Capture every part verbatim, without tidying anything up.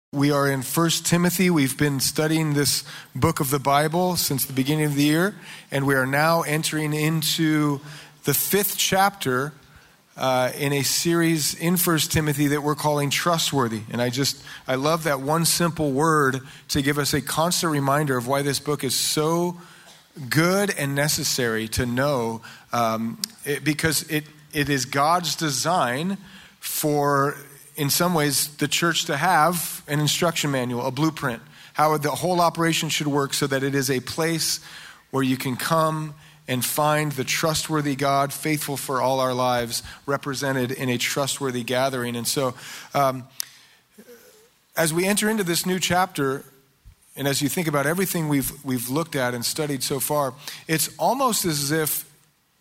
We are in First Timothy. We've been studying this book of the Bible since the beginning of the year, and we are now entering into the fifth chapter uh, in a series in First Timothy that we're calling Trustworthy. And I just, I love that one simple word to give us a constant reminder of why this book is so good and necessary to know, um, it, because it it is God's design for, in some ways, the church to have an instruction manual, a blueprint, how the whole operation should work so that it is a place where you can come and find the trustworthy God, faithful for all our lives, represented in a trustworthy gathering. And so um, as we enter into this new chapter, and as you think about everything we've we've looked at and studied so far, it's almost as if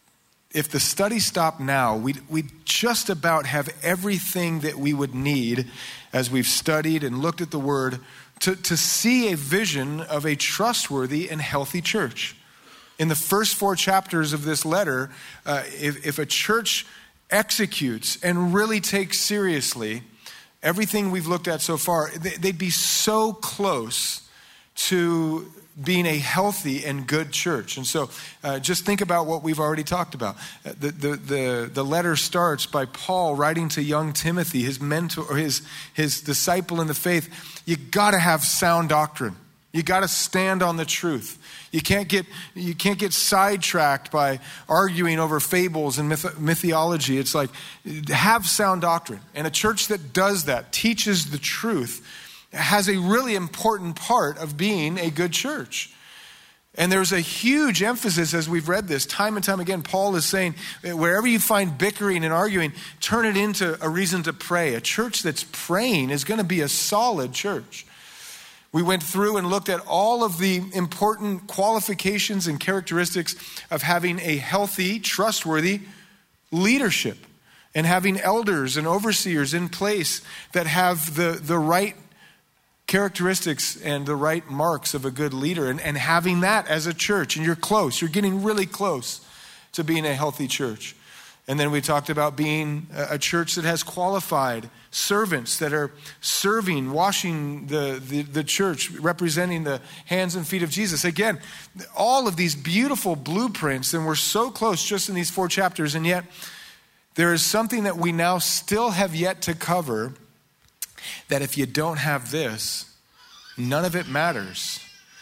if the study stopped now, we'd, we'd just about have everything that we would need as we've studied and looked at the Word to, to see a vision of a trustworthy and healthy church. In the first four chapters of this letter, uh, if, if a church executes and really takes seriously everything we've looked at so far, they'd be so close to being a healthy and good church. And so uh, just think about what we've already talked about. The, the, the, the letter starts by Paul writing to young Timothy, his mentor, or his, his disciple in the faith. You gotta have sound doctrine. You gotta stand on the truth. You can't get you can't get sidetracked by arguing over fables and myth- mythology. It's like, have sound doctrine. And a church that does that, teaches the truth, has a really important part of being a good church. And there's a huge emphasis as we've read this time and time again. Paul is saying, wherever you find bickering and arguing, turn it into a reason to pray. A church that's praying is going to be a solid church. We went through and looked at all of the important qualifications and characteristics of having a healthy, trustworthy leadership and having elders and overseers in place that have the, the right characteristics and the right marks of a good leader, and, and having that as a church. And you're close. You're getting really close to being a healthy church. And then we talked about being a church that has qualified servants that are serving, washing the, the, the church, representing the hands and feet of Jesus. Again, all of these beautiful blueprints, and we're so close just in these four chapters, and yet there is something that we now still have yet to cover, that if you don't have this, none of it matters.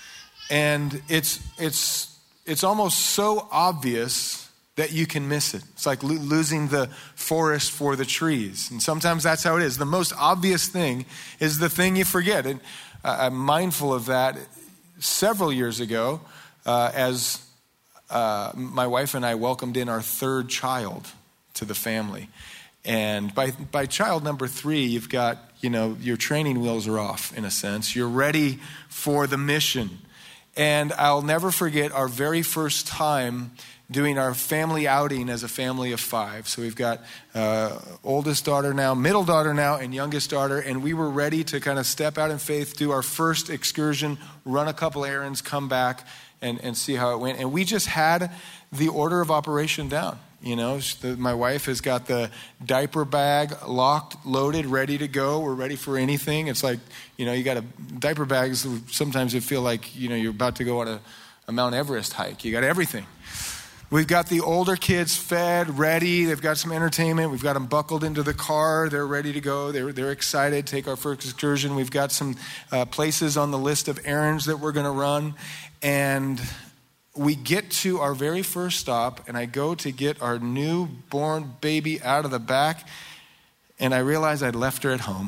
And it's it's it's almost so obvious that you can miss it. It's like lo- losing the forest for the trees. And sometimes that's how it is. The most obvious thing is the thing you forget. And uh, I'm mindful of that several years ago uh, as uh, my wife and I welcomed in our third child to the family. And by by child number three, you've got, you know, your training wheels are off, in a sense. You're ready for the mission. And I'll never forget our very first time doing our family outing as a family of five. So we've got uh, oldest daughter now, middle daughter now, and youngest daughter. And we were ready to kind of step out in faith, do our first excursion, run a couple errands, come back, and, and see how it went. And we just had the order of operation down. You know, the, my wife has got the diaper bag locked, loaded, ready to go. We're ready for anything. It's like, you know, you got a diaper bags. Sometimes you feel like, you know, you're about to go on a, a Mount Everest hike. You got everything. We've got the older kids fed, ready. They've got some entertainment. We've got them buckled into the car. They're ready to go. They're they're excited to take our first excursion. We've got some uh, places on the list of errands that we're going to run. And we get to our very first stop, and I go to get our newborn baby out of the back, and I realize I'd left her at home.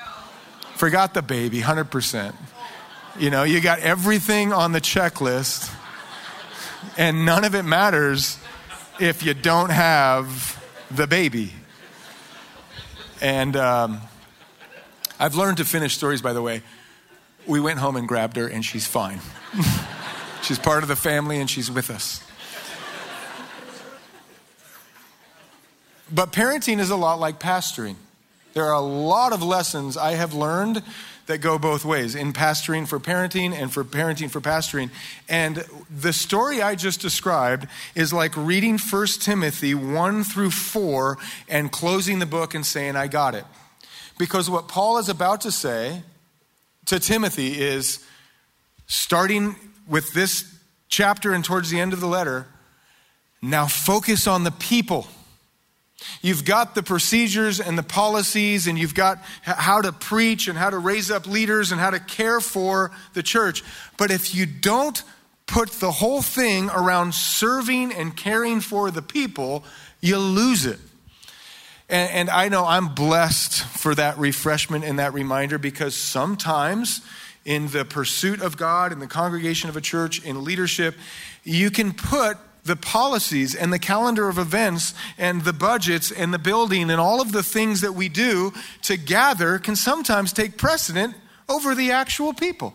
Forgot the baby, one hundred percent. You know, you got everything on the checklist, and none of it matters if you don't have the baby. And um, I've learned to finish stories, by the way. We went home and grabbed her, and she's fine. She's part of the family, and she's with us. But parenting is a lot like pastoring. There are a lot of lessons I have learned that go both ways, in pastoring for parenting and for parenting for pastoring. And the story I just described is like reading First Timothy one through four and closing the book and saying, I got it. Because what Paul is about to say to Timothy is, starting with this chapter and towards the end of the letter, now focus on the people. You've got the procedures and the policies, and you've got how to preach and how to raise up leaders and how to care for the church. But if you don't put the whole thing around serving and caring for the people, you lose it. And, and I know I'm blessed for that refreshment and that reminder, because sometimes in the pursuit of God, in the congregation of a church, in leadership, you can put the policies and the calendar of events and the budgets and the building and all of the things that we do to gather can sometimes take precedent over the actual people.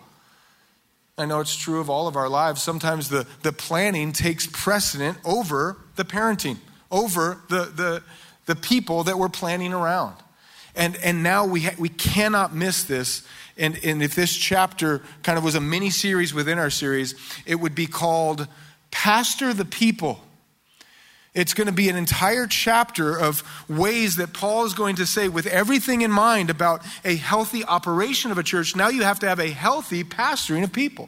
I know it's true of all of our lives. Sometimes the, the planning takes precedent over the parenting, over the, the, the people that we're planning around. And, and now we, ha- we cannot miss this. And, and if this chapter kind of was a mini series within our series, it would be called Pastor the People. It's going to be an entire chapter of ways that Paul is going to say, with everything in mind about a healthy operation of a church, now you have to have a healthy pastoring of people.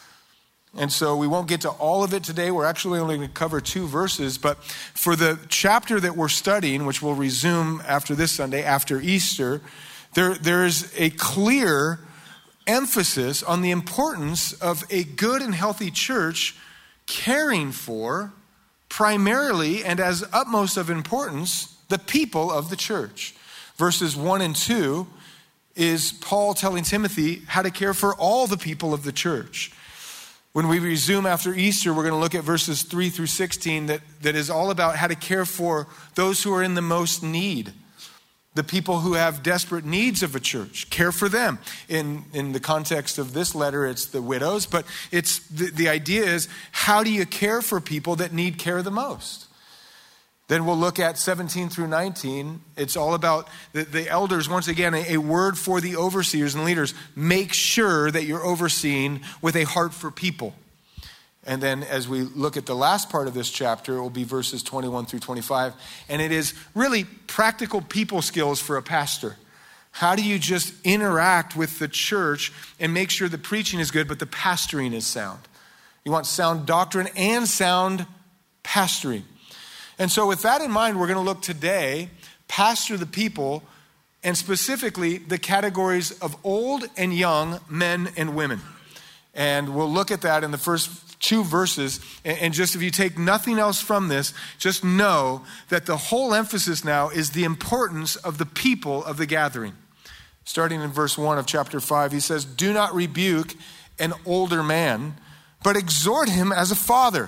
And so we won't get to all of it today. We're actually only going to cover two verses. But for the chapter that we're studying, which we'll resume after this Sunday, after Easter, there, there's a clear emphasis on the importance of a good and healthy church caring for, primarily and as utmost of importance, the people of the church. Verses one and two is Paul telling Timothy how to care for all the people of the church. When we resume after Easter, we're going to look at verses three through sixteen that, that is all about how to care for those who are in the most need. The people who have desperate needs of a church, care for them. In, in the context of this letter, it's the widows, but it's the, the idea is, how do you care for people that need care the most? Then we'll look at seventeen through nineteen. It's all about the, the elders, once again, a, a word for the overseers and leaders. Make sure that you're overseeing with a heart for people. And then as we look at the last part of this chapter, it will be verses twenty-one through twenty-five. And it is really practical people skills for a pastor. How do you just interact with the church and make sure the preaching is good, but the pastoring is sound? You want sound doctrine and sound pastoring. And so with that in mind, we're going to look today, pastor the people, and specifically the categories of old and young men and women. And we'll look at that in the first two verses. And just if you take nothing else from this, just know that the whole emphasis now is the importance of the people of the gathering. Starting in verse one of chapter five, he says, "Do not rebuke an older man, but exhort him as a father.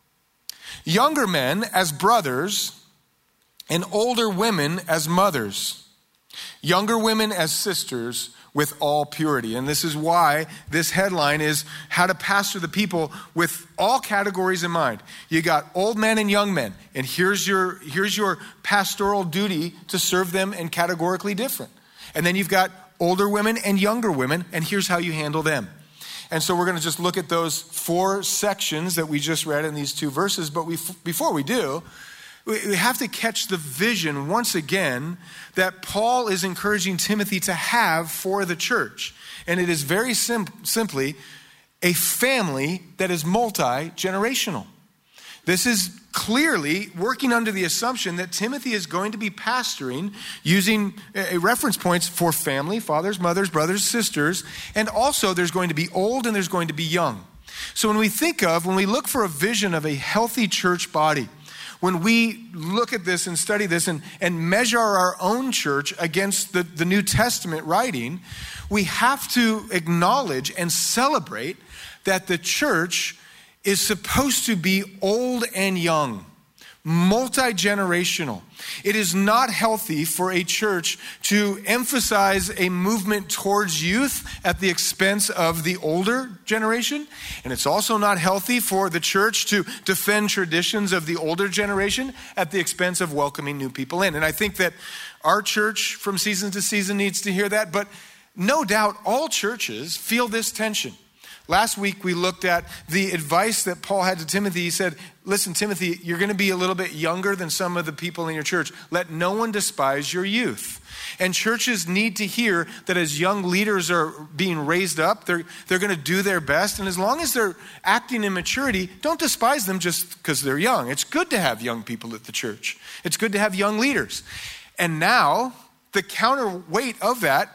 Younger men as brothers, and older women as mothers. Younger women as sisters, with all purity." And this is why this headline is how to pastor the people with all categories in mind. You got old men and young men, and here's your, here's your pastoral duty to serve them, and categorically different. And then you've got older women and younger women, and here's how you handle them. And so we're going to just look at those four sections that we just read in these two verses. But we, before we do, we have to catch the vision once again that Paul is encouraging Timothy to have for the church. And it is very sim- simply a family that is multi-generational. This is clearly working under the assumption that Timothy is going to be pastoring using a reference points for family, fathers, mothers, brothers, sisters, and also there's going to be old and there's going to be young. So when we think of, when we look for a vision of a healthy church body, when we look at this and study this and, and measure our own church against the, the New Testament writing, we have to acknowledge and celebrate that the church is supposed to be old and young, multi-generational. It is not healthy for a church to emphasize a movement towards youth at the expense of the older generation. And it's also not healthy for the church to defend traditions of the older generation at the expense of welcoming new people in. And I think that our church from season to season needs to hear that. But no doubt all churches feel this tension. Last week we looked at the advice that Paul had to Timothy. He said, listen, Timothy, you're going to be a little bit younger than some of the people in your church. Let no one despise your youth. And churches need to hear that as young leaders are being raised up, they're, they're going to do their best. And as long as they're acting in maturity, don't despise them just because they're young. It's good to have young people at the church. It's good to have young leaders. And now, the counterweight of that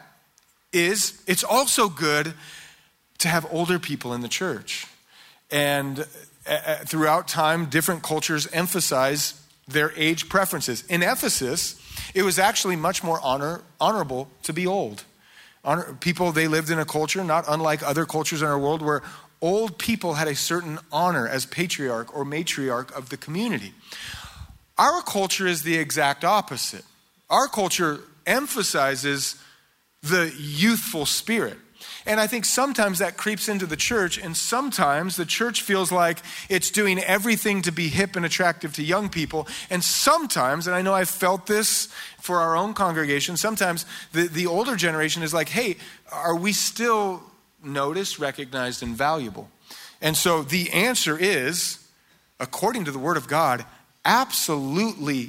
is it's also good to have older people in the church. And uh, throughout time, different cultures emphasize their age preferences. In Ephesus, it was actually much more honor, honorable to be old. Honor, people, they lived in a culture not unlike other cultures in our world where old people had a certain honor as patriarch or matriarch of the community. Our culture is the exact opposite. Our culture emphasizes the youthful spirit. And I think sometimes that creeps into the church, and sometimes the church feels like it's doing everything to be hip and attractive to young people. And sometimes, and I know I've felt this for our own congregation, sometimes the, the older generation is like, hey, are we still noticed, recognized, and valuable? And so the answer is, according to the Word of God, absolutely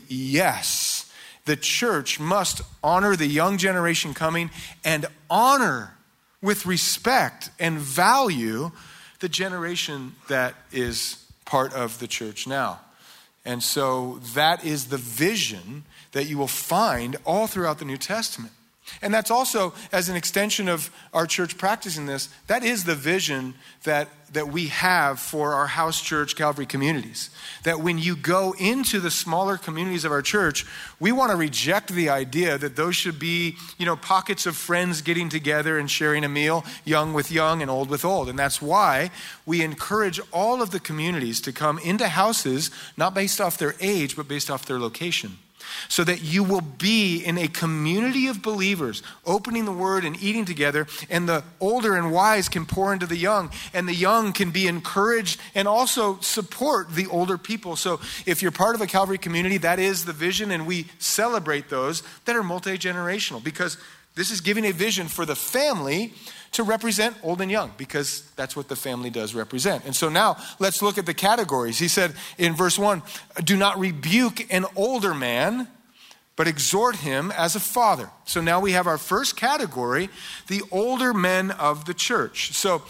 yes. The church must honor the young generation coming and honor with respect and value the generation that is part of the church now. And so that is the vision that you will find all throughout the New Testament. And that's also, as an extension of our church practicing this, that is the vision that, that we have for our house church Calvary communities. That when you go into the smaller communities of our church, we want to reject the idea that those should be, you know, pockets of friends getting together and sharing a meal, young with young and old with old. And that's why we encourage all of the communities to come into houses, not based off their age, but based off their location. So that you will be in a community of believers, opening the word and eating together, and the older and wise can pour into the young, and the young can be encouraged and also support the older people. So if you're part of a Calvary community, that is the vision, and we celebrate those that are multi-generational, because this is giving a vision for the family to represent old and young, because that's what the family does represent. And so now let's look at the categories. He said in verse one, do not rebuke an older man, but exhort him as a father. So now we have our first category, the older men of the church. So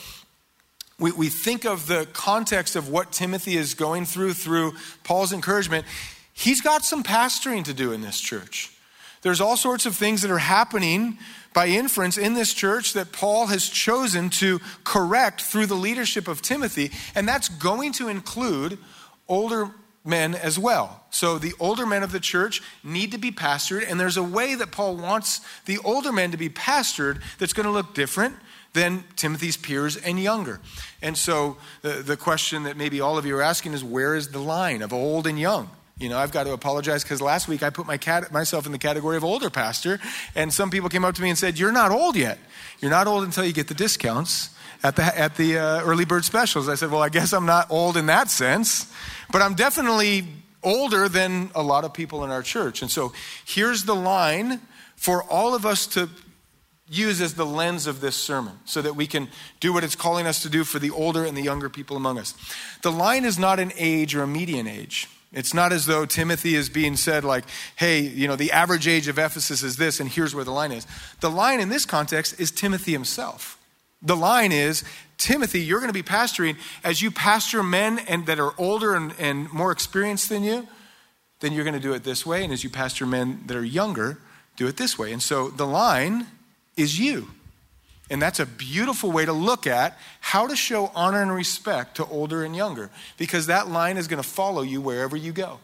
we, we think of the context of what Timothy is going through, through Paul's encouragement. He's got some pastoring to do in this church. There's all sorts of things that are happening by inference in this church that Paul has chosen to correct through the leadership of Timothy, and that's going to include older men as well. So the older men of the church need to be pastored, and there's a way that Paul wants the older men to be pastored that's going to look different than Timothy's peers and younger. And so the, the question that maybe all of you are asking is, where is the line of old and young? You know, I've got to apologize because last week I put my cat, myself in the category of older pastor, and some people came up to me and said, you're not old yet. You're not old until you get the discounts at the at the uh, early bird specials. I said, well, I guess I'm not old in that sense, but I'm definitely older than a lot of people in our church. And so here's the line for all of us to use as the lens of this sermon so that we can do what it's calling us to do for the older and the younger people among us. The line is not an age or a median age. It's not as though Timothy is being said like, hey, you know, the average age of Ephesus is this, and here's where the line is. The line in this context is Timothy himself. The line is, Timothy, you're going to be pastoring. As you pastor men and that are older and, and more experienced than you, then you're going to do it this way. And as you pastor men that are younger, do it this way. And so the line is you. And that's a beautiful way to look at how to show honor and respect to older and younger, because that line is going to follow you wherever you go.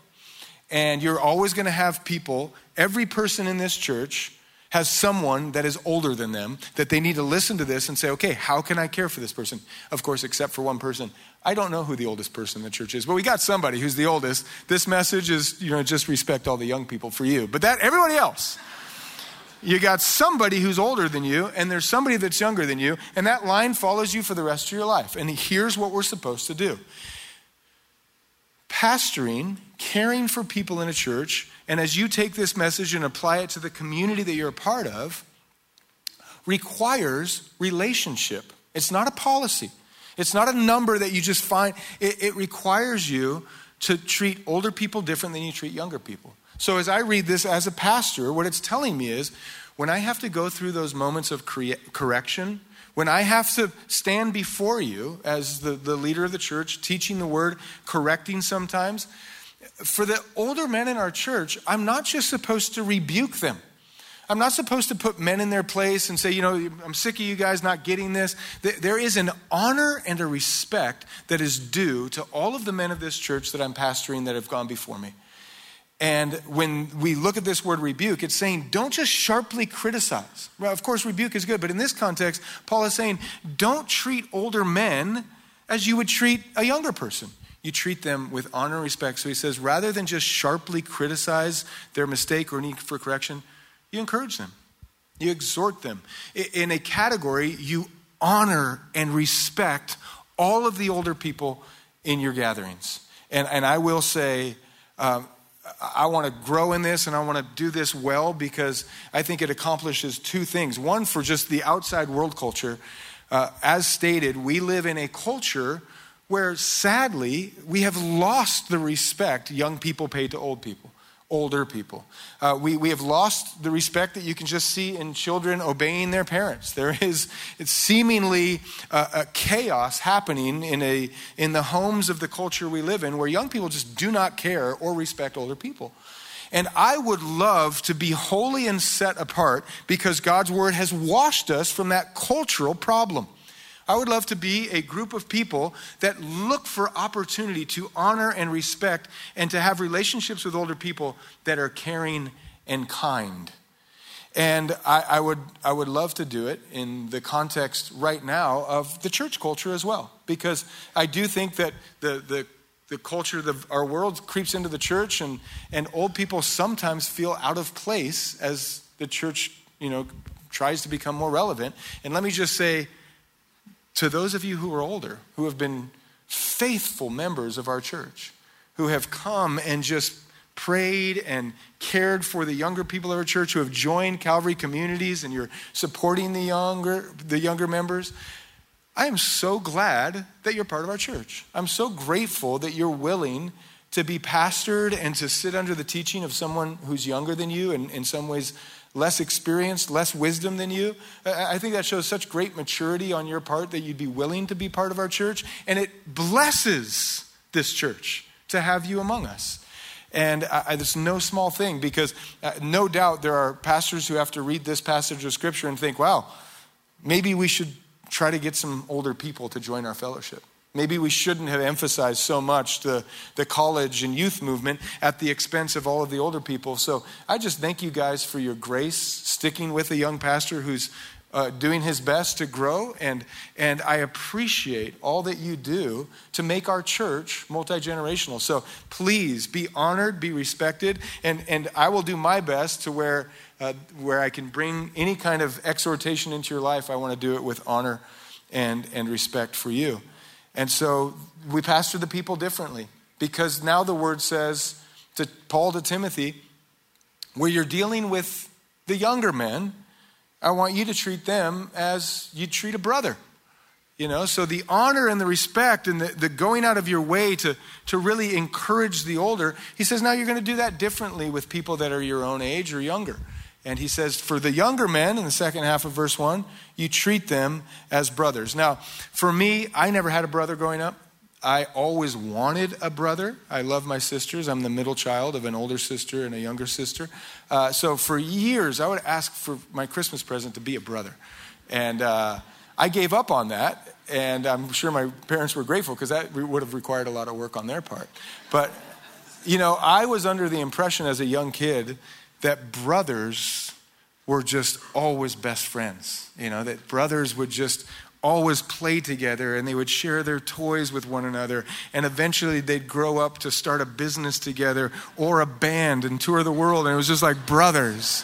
And you're always going to have people, every person in this church has someone that is older than them, that they need to listen to this and say, okay, how can I care for this person? Of course, except for one person. I don't know who the oldest person in the church is, but we got somebody who's the oldest. This message is, you know, just respect all the young people for you. But that, everybody else, you got somebody who's older than you, and there's somebody that's younger than you, and that line follows you for the rest of your life. And here's what we're supposed to do. Pastoring, caring for people in a church, and as you take this message and apply it to the community that you're a part of, requires relationship. It's not a policy. It's not a number that you just find. It, it requires you to treat older people different than you treat younger people. So as I read this as a pastor, what it's telling me is when I have to go through those moments of cre- correction, when I have to stand before you as the, the leader of the church, teaching the word, correcting sometimes, for the older men in our church, I'm not just supposed to rebuke them. I'm not supposed to put men in their place and say, you know, I'm sick of you guys not getting this. There is an honor and a respect that is due to all of the men of this church that I'm pastoring that have gone before me. And when we look at this word rebuke, it's saying don't just sharply criticize. Well, of course, rebuke is good, but in this context, Paul is saying don't treat older men as you would treat a younger person. You treat them with honor and respect. So he says rather than just sharply criticize their mistake or need for correction, you encourage them. You exhort them. In a category, you honor and respect all of the older people in your gatherings. And, and I will say, um, I want to grow in this and I want to do this well because I think it accomplishes two things. One, for just the outside world culture. Uh, as stated, we live in a culture where sadly we have lost the respect young people pay to old people, older people. Uh, we, we have lost the respect that you can just see in children obeying their parents. There is it's seemingly a, a chaos happening in a in the homes of the culture we live in where young people just do not care or respect older people. And I would love to be holy and set apart because God's word has washed us from that cultural problem. I would love to be a group of people that look for opportunity to honor and respect and to have relationships with older people that are caring and kind. And I, I would I would love to do it in the context right now of the church culture as well. Because I do think that the the, the culture of our world creeps into the church and, and old people sometimes feel out of place as the church, you know, tries to become more relevant. And let me just say, to those of you who are older, who have been faithful members of our church, who have come and just prayed and cared for the younger people of our church, who have joined Calvary communities and you're supporting the younger, the younger members, I am so glad that you're part of our church. I'm so grateful that you're willing to be pastored and to sit under the teaching of someone who's younger than you and in some ways less experienced, less wisdom than you. I think that shows such great maturity on your part that you'd be willing to be part of our church. And it blesses this church to have you among us. And I, it's no small thing because uh, no doubt there are pastors who have to read this passage of scripture and think, wow, maybe we should try to get some older people to join our fellowship. Maybe we shouldn't have emphasized so much the, the college and youth movement at the expense of all of the older people. So I just thank you guys for your grace, sticking with a young pastor who's uh, doing his best to grow. And, and I appreciate all that you do to make our church multi-generational. So please be honored, be respected. And, and I will do my best to where, uh, where I can bring any kind of exhortation into your life. I want to do it with honor and, and respect for you. And so we pastor the people differently because now the word says to Paul to Timothy, where you're dealing with the younger men, I want you to treat them as you treat a brother. You know, so the honor and the respect and the, the going out of your way to, to really encourage the older, he says now you're going to do that differently with people that are your own age or younger. And he says, for the younger men, in the second half of verse one, you treat them as brothers. Now, for me, I never had a brother growing up. I always wanted a brother. I love my sisters. I'm the middle child of an older sister and a younger sister. Uh, so for years, I would ask for my Christmas present to be a brother. And uh, I gave up on that. And I'm sure my parents were grateful because that would have required a lot of work on their part. But, you know, I was under the impression as a young kid that brothers were just always best friends. You know, that brothers would just always play together and they would share their toys with one another. And eventually they'd grow up to start a business together or a band and tour the world. And it was just like brothers.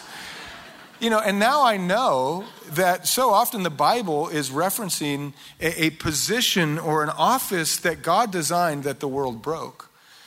You know, and now I know that so often the Bible is referencing a, a position or an office that God designed that the world broke.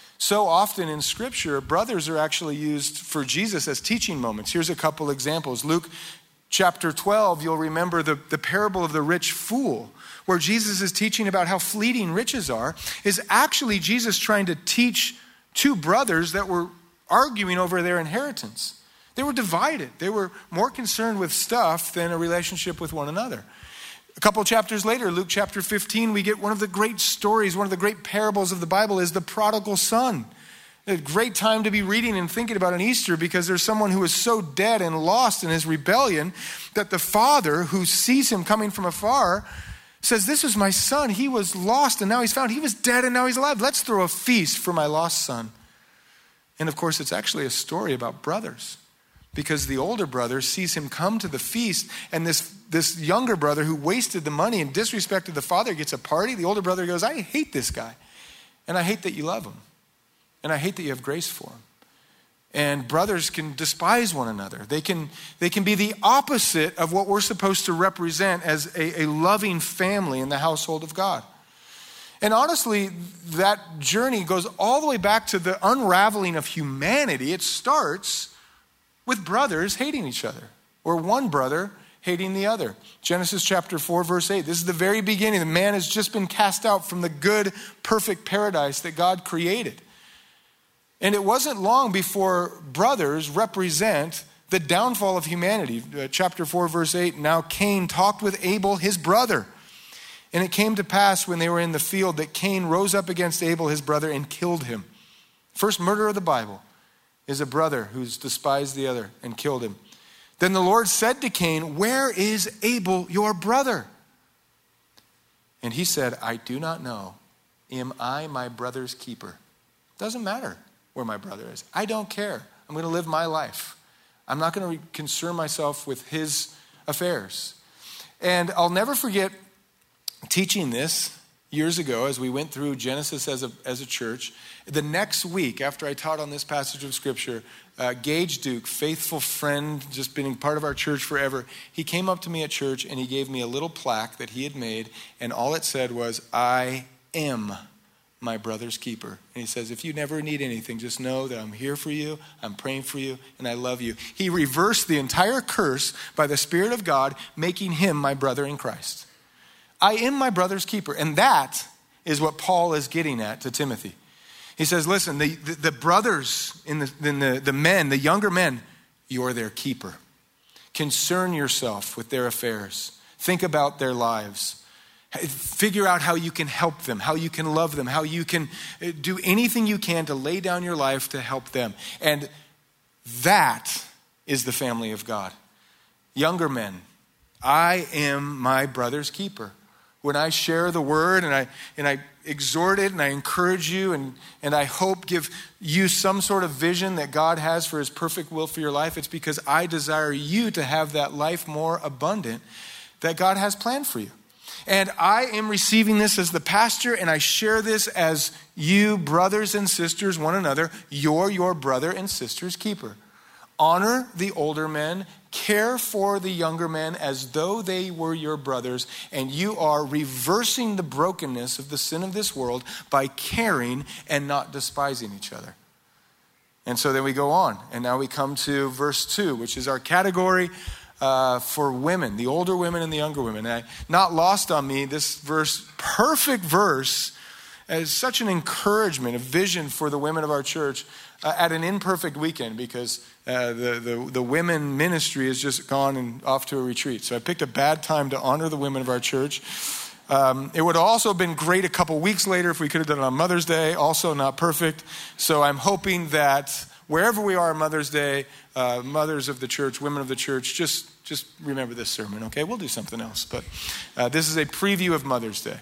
So often in Scripture, brothers are actually used for Jesus as teaching moments. Here's a couple examples. Luke chapter twelve, you'll remember the, the parable of the rich fool, where Jesus is teaching about how fleeting riches are, is actually Jesus trying to teach two brothers that were arguing over their inheritance. They were divided. They were more concerned with stuff than a relationship with one another. A couple chapters later, Luke chapter fifteen, we get one of the great stories, one of the great parables of the Bible is the prodigal son. A great time to be reading and thinking about on Easter because there's someone who is so dead and lost in his rebellion that the father who sees him coming from afar says, this is my son. He was lost and now he's found. He was dead and now he's alive. Let's throw a feast for my lost son. And of course, it's actually a story about brothers because the older brother sees him come to the feast and this, this younger brother who wasted the money and disrespected the father gets a party. The older brother goes, I hate this guy and I hate that you love him. And I hate that you have grace for him. And brothers can despise one another. They can, they can be the opposite of what we're supposed to represent as a, a loving family in the household of God. And honestly, that journey goes all the way back to the unraveling of humanity. It starts with brothers hating each other, or one brother hating the other. Genesis chapter four, verse eight. This is the very beginning. The man has just been cast out from the good, perfect paradise that God created. And it wasn't long before brothers represent the downfall of humanity. Uh, chapter four, verse eight, now Cain talked with Abel, his brother. And it came to pass when they were in the field that Cain rose up against Abel, his brother, and killed him. First murder of the Bible is a brother who's despised the other and killed him. Then the Lord said to Cain, where is Abel, your brother? And he said, I do not know. Am I my brother's keeper? Doesn't matter where my brother is. I don't care. I'm going to live my life. I'm not going to concern myself with his affairs. And I'll never forget teaching this years ago as we went through Genesis as a, as a church. The next week, after I taught on this passage of Scripture, uh, Gage Duke, faithful friend, just been part of our church forever, he came up to me at church and he gave me a little plaque that he had made, and all it said was, I am my brother's keeper. And he says, if you never need anything, just know that I'm here for you, I'm praying for you, and I love you. He reversed the entire curse by the Spirit of God, making him my brother in Christ. I am my brother's keeper. And that is what Paul is getting at to Timothy. He says, listen, the, the, the brothers, in the, in the, the men, the younger men, you're their keeper. Concern yourself with their affairs. Think about their lives. Figure out how you can help them, how you can love them, how you can do anything you can to lay down your life to help them. And that is the family of God. Younger men, I am my brother's keeper. When I share the word and I and I exhort it and I encourage you and, and I hope give you some sort of vision that God has for his perfect will for your life, it's because I desire you to have that life more abundant that God has planned for you. And I am receiving this as the pastor, and I share this as you, brothers and sisters, one another. You're your brother and sister's keeper. Honor the older men. Care for the younger men as though they were your brothers. And you are reversing the brokenness of the sin of this world by caring and not despising each other. And so then we go on. And now we come to verse two, which is our category Uh, for women, the older women and the younger women. And I, not lost on me, this verse, perfect verse, is such an encouragement, a vision for the women of our church uh, at an imperfect weekend because uh, the, the, the women ministry has just gone and off to a retreat. So I picked a bad time to honor the women of our church. Um, it would have also been great a couple weeks later if we could have done it on Mother's Day, also not perfect. So I'm hoping that wherever we are on Mother's Day, uh, mothers of the church, women of the church, just, just remember this sermon, okay? We'll do something else, but uh, this is a preview of Mother's Day.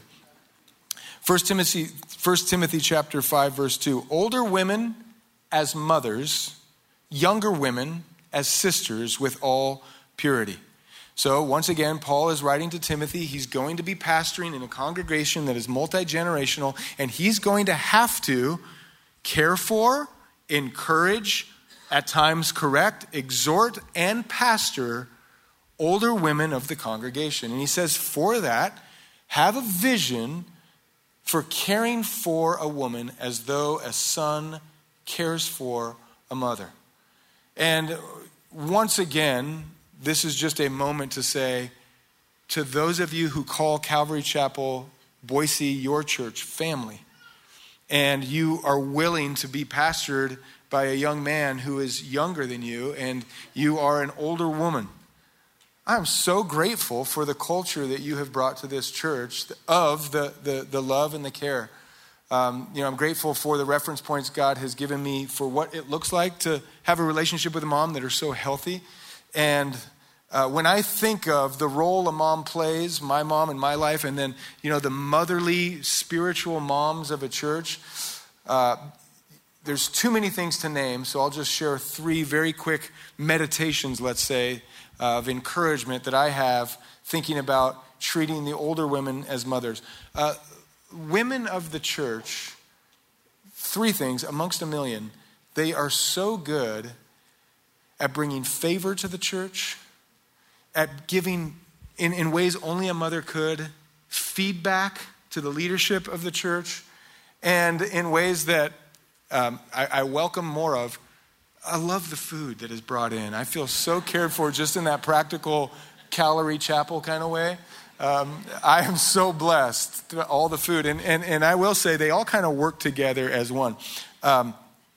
First Timothy, First Timothy chapter five, verse two. Older women as mothers, younger women as sisters with all purity. So once again, Paul is writing to Timothy. He's going to be pastoring in a congregation that is multi-generational, and he's going to have to care for, encourage, at times correct, exhort, and pastor older women of the congregation. And he says, for that, have a vision for caring for a woman as though a son cares for a mother. And once again, this is just a moment to say to those of you who call Calvary Chapel Boise your church family, and you are willing to be pastored by a young man who is younger than you, and you are an older woman, I'm so grateful for the culture that you have brought to this church of the, the, the love and the care. Um, you know, I'm grateful for the reference points God has given me for what it looks like to have a relationship with a mom that are so healthy. And uh, when I think of the role a mom plays, my mom in my life, and then, you know, the motherly, spiritual moms of a church, uh, there's too many things to name. So I'll just share three very quick meditations, let's say, uh, of encouragement that I have thinking about treating the older women as mothers. Uh, women of the church, three things amongst a million. They are so good at bringing favor to the church, at giving, in, in ways only a mother could, feedback to the leadership of the church, and in ways that um, I, I welcome more of. I love the food that is brought in. I feel so cared for just in that practical Calvary Chapel kind of way. Um, I am so blessed, all the food. And, and, and I will say they all kind of work together as one. Um,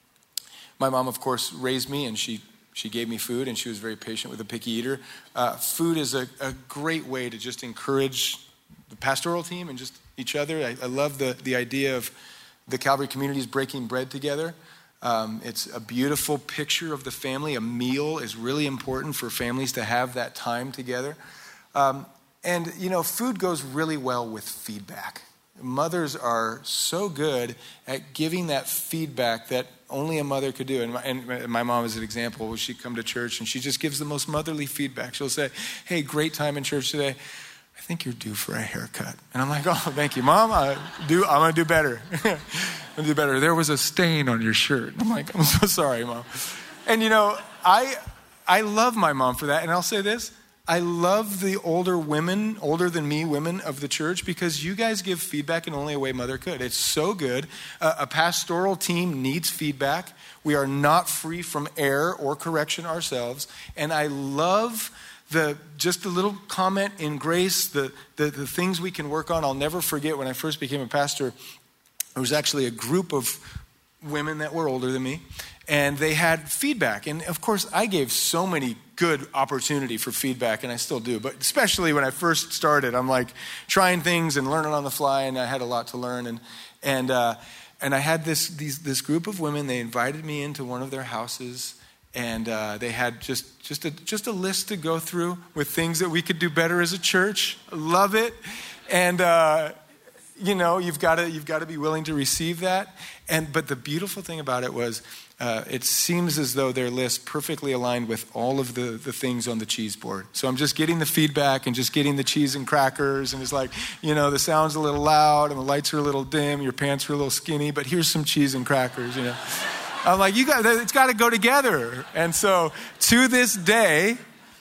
my mom, of course, raised me, and she She gave me food, and she was very patient with a picky eater. Uh, food is a, a great way to just encourage the pastoral team and just each other. I, I love the, the idea of the Calvary communities breaking bread together. Um, it's a beautiful picture of the family. A meal is really important for families to have that time together. Um, and, you know, food goes really well with feedback. Mothers are so good at giving that feedback that only a mother could do. And my, and my mom is an example. She'd come to church and she just gives the most motherly feedback. She'll say, hey, great time in church today. I think you're due for a haircut. And I'm like, oh, thank you, Mom. I do, I'm going to do better. I'm going to do better. There was a stain on your shirt. I'm like, I'm so sorry, Mom. And, you know, I I love my mom for that. And I'll say this. I love the older women, older than me women of the church, because you guys give feedback in only a way mother could. It's so good. Uh, a pastoral team needs feedback. We are not free from error or correction ourselves. And I love the just the little comment in grace, the, the, the things we can work on. I'll never forget when I first became a pastor, there was actually a group of women that were older than me, and they had feedback. And of course, I gave so many good opportunity for feedback, and I still do. But especially when I first started, I'm like trying things and learning on the fly, and I had a lot to learn. And and uh, and I had this these this group of women. They invited me into one of their houses, and uh, they had just just a just a list to go through with things that we could do better as a church. Love it, and. Uh, You know, you've got to you've got to be willing to receive that. And but the beautiful thing about it was, uh, it seems as though their list perfectly aligned with all of the, the things on the cheese board. So I'm just getting the feedback and just getting the cheese and crackers. And it's like, you know, the sound's a little loud and the lights are a little dim. Your pants are a little skinny, but here's some cheese and crackers, you know. I'm like, you got it's got to go together. And so to this day,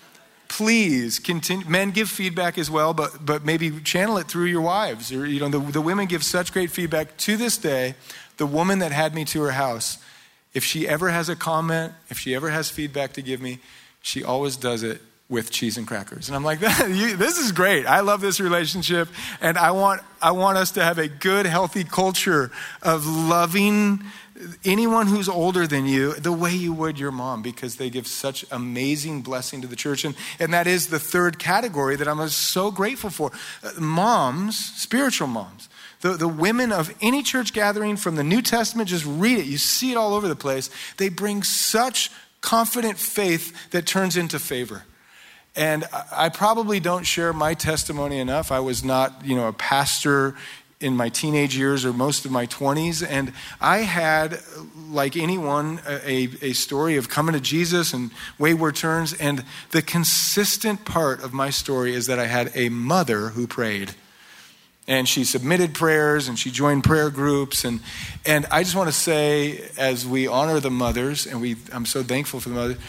please continue. Men give feedback as well, but but maybe channel it through your wives. Or, you know, the, the women give such great feedback. To this day, the woman that had me to her house, if she ever has a comment, if she ever has feedback to give me, she always does it with cheese and crackers. And I'm like, this is great. I love this relationship, and I want I want us to have a good, healthy culture of loving anyone who's older than you the way you would your mom, because they give such amazing blessing to the church. And, and that is the third category that I'm so grateful for. Uh, moms, spiritual moms, the, the women of any church gathering from the New Testament, just read it. You see it all over the place. They bring such confident faith that turns into favor. And I, I probably don't share my testimony enough. I was not, you know, a pastor in my teenage years or most of my twenties. And I had, like anyone, a, a story of coming to Jesus and wayward turns. And the consistent part of my story is that I had a mother who prayed. And she submitted prayers and she joined prayer groups. And and I just want to say, as we honor the mothers, and we I'm so thankful for the mothers,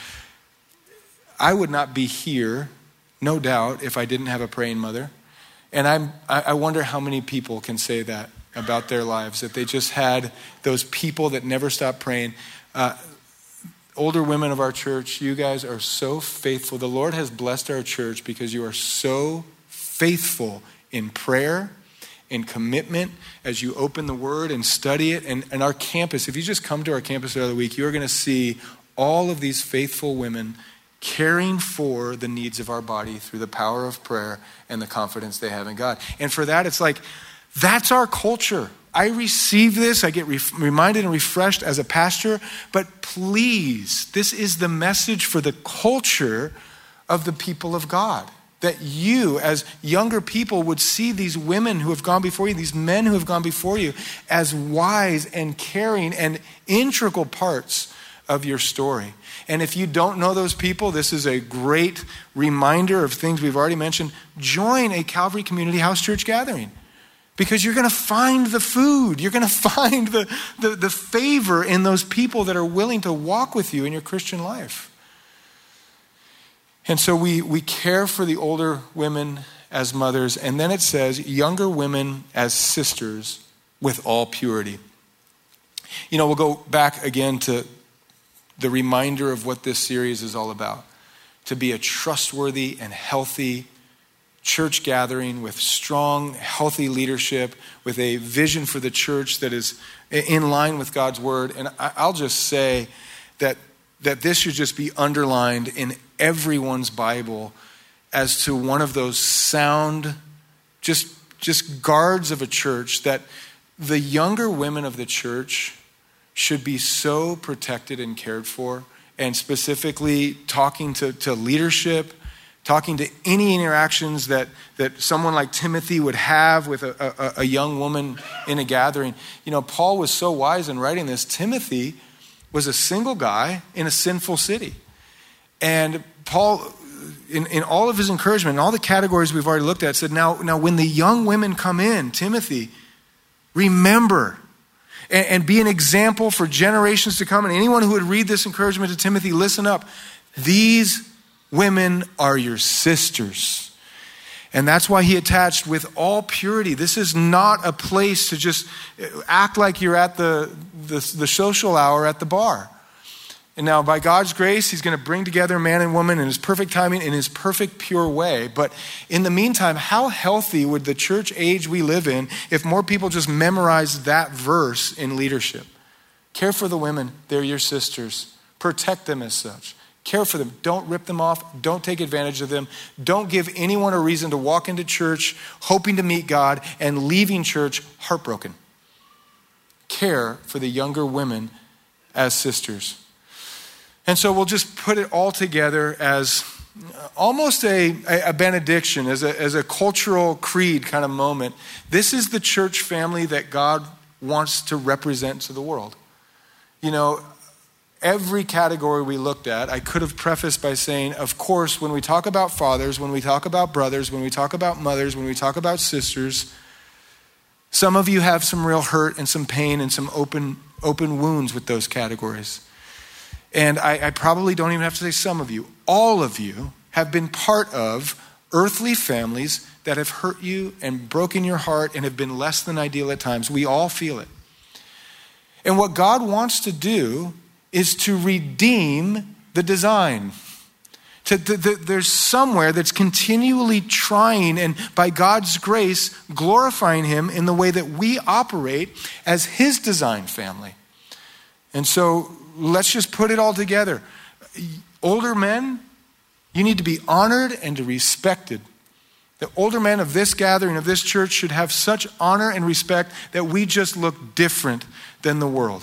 I would not be here, no doubt, if I didn't have a praying mother. And I'm, I wonder how many people can say that about their lives, that they just had those people that never stopped praying. Uh, older women of our church, you guys are so faithful. The Lord has blessed our church because you are so faithful in prayer, in commitment, as you open the word and study it. And, and our campus, if you just come to our campus the other week, you're going to see all of these faithful women caring for the needs of our body through the power of prayer and the confidence they have in God. And for that, it's like, that's our culture. I receive this, I get re- reminded and refreshed as a pastor, but please, this is the message for the culture of the people of God. That you, as younger people, would see these women who have gone before you, these men who have gone before you, as wise and caring and integral parts of your story. And if you don't know those people, this is a great reminder of things we've already mentioned. Join a Calvary Community House Church gathering. Because you're going to find the food. You're going to find the, the, the favor in those people that are willing to walk with you in your Christian life. And so we, we care for the older women as mothers. And then it says younger women as sisters with all purity. You know, we'll go back again to the reminder of what this series is all about. To be a trustworthy and healthy church gathering with strong, healthy leadership, with a vision for the church that is in line with God's word. And I'll just say that, that this should just be underlined in everyone's Bible as to one of those sound, just, just guards of a church, that the younger women of the church should be so protected and cared for. And specifically talking to, to leadership, talking to any interactions that, that someone like Timothy would have with a, a, a young woman in a gathering. You know, Paul was so wise in writing this. Timothy was a single guy in a sinful city. And Paul, in, in all of his encouragement, in all the categories we've already looked at, said, now, now when the young women come in, Timothy, remember and, and be an example for generations to come. And anyone who would read this encouragement to Timothy, listen up. These women are your sisters. And that's why he attached with all purity. This is not a place to just act like you're at the, the, the social hour at the bar. And now by God's grace, he's going to bring together man and woman in his perfect timing, in his perfect pure way. But in the meantime, how healthy would the church age we live in if more people just memorized that verse in leadership? Care for the women. They're your sisters. Protect them as such. Care for them. Don't rip them off. Don't take advantage of them. Don't give anyone a reason to walk into church hoping to meet God and leaving church heartbroken. Care for the younger women as sisters. And so we'll just put it all together as almost a, a benediction, as a, as a cultural creed kind of moment. This is the church family that God wants to represent to the world. You know, every category we looked at, I could have prefaced by saying, of course, when we talk about fathers, when we talk about brothers, when we talk about mothers, when we talk about sisters, some of you have some real hurt and some pain and some open, open wounds with those categories. And I, I probably don't even have to say some of you. All of you have been part of earthly families that have hurt you and broken your heart and have been less than ideal at times. We all feel it. And what God wants to do is to redeem the design. To, to, to, there's somewhere that's continually trying and by God's grace glorifying him in the way that we operate as his design family. And so let's just put it all together. Older men, you need to be honored and to respected. The older men of this gathering, of this church, should have such honor and respect that we just look different than the world.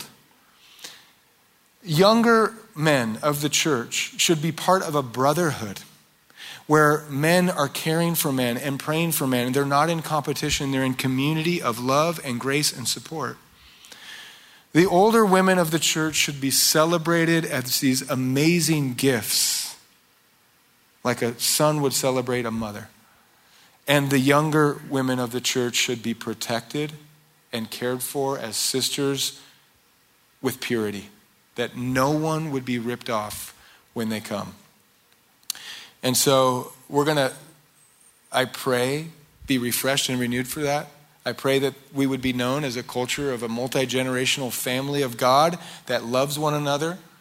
Younger men of the church should be part of a brotherhood where men are caring for men and praying for men. And they're not in competition. They're in community of love and grace and support. The older women of the church should be celebrated as these amazing gifts, like a son would celebrate a mother. And the younger women of the church should be protected and cared for as sisters with purity, that no one would be ripped off when they come. And so we're going to, I pray, be refreshed and renewed for that. I pray that we would be known as a culture of a multi-generational family of God that loves one another,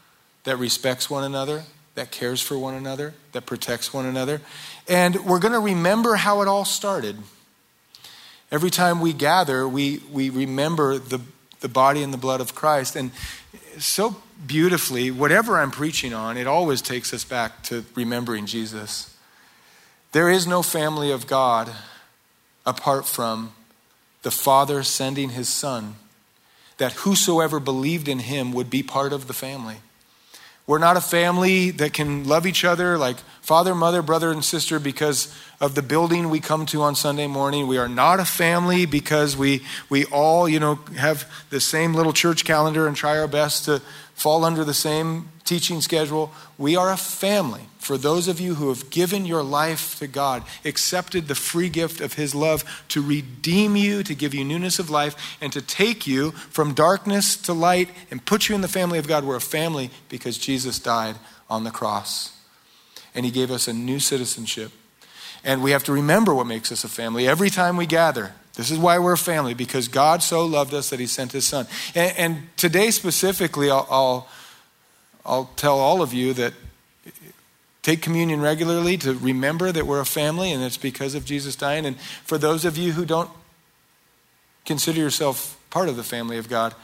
that respects one another, that cares for one another, that protects one another. And we're going to remember how it all started. Every time we gather, we, we remember the, the body and the blood of Christ. And so beautifully, whatever I'm preaching on, it always takes us back to remembering Jesus. There is no family of God apart from the Father sending his Son, that whosoever believed in him would be part of the family. We're not a family that can love each other like father, mother, brother, and sister because of the building we come to on Sunday morning. We are not a family because we we all, you know, have the same little church calendar and try our best to fall under the same teaching schedule. We are a family for those of you who have given your life to God, accepted the free gift of his love to redeem you, to give you newness of life, and to take you from darkness to light and put you in the family of God. We're a family because Jesus died on the cross. And he gave us a new citizenship. And we have to remember what makes us a family every time we gather. This is why we're a family, because God so loved us that he sent his Son. And, and today specifically, I'll, I'll, I'll tell all of you that take communion regularly to remember that we're a family, and it's because of Jesus dying. And for those of you who don't consider yourself part of the family of God,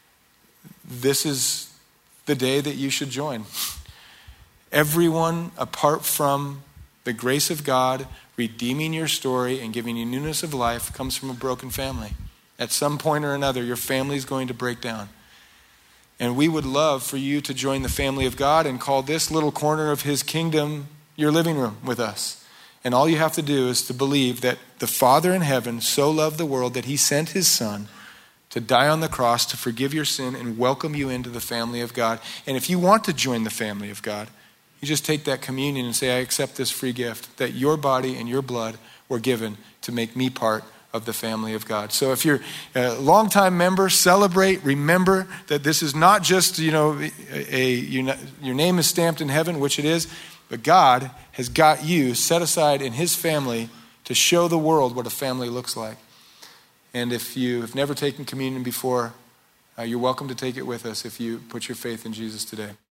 this is the day that you should join. Everyone apart from the grace of God redeeming your story and giving you newness of life comes from a broken family. At some point or another, your family is going to break down. And we would love for you to join the family of God and call this little corner of his kingdom your living room with us. And all you have to do is to believe that the Father in heaven so loved the world that he sent his Son to die on the cross to forgive your sin and welcome you into the family of God. And if you want to join the family of God, you just take that communion and say, I accept this free gift that your body and your blood were given to make me part of the family of God. So if you're a longtime member, celebrate, remember that this is not just, you know, a, a your, your name is stamped in heaven, which it is, but God has got you set aside in his family to show the world what a family looks like. And if you have never taken communion before, uh, you're welcome to take it with us if you put your faith in Jesus today.